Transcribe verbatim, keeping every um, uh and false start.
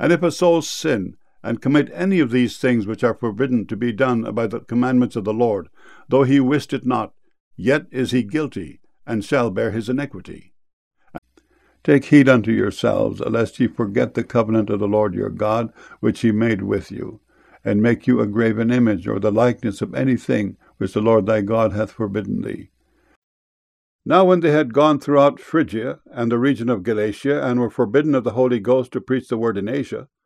And if a soul sin, and commit any of these things which are forbidden to be done by the commandments of the Lord, though he wist it not, yet is he guilty, and shall bear his iniquity. Take heed unto yourselves, lest ye forget the covenant of the Lord your God, which he made with you, and make you a graven image, or the likeness of any thing which the Lord thy God hath forbidden thee. Now when they had gone throughout Phrygia and the region of Galatia, and were forbidden of the Holy Ghost to preach the word in Asia,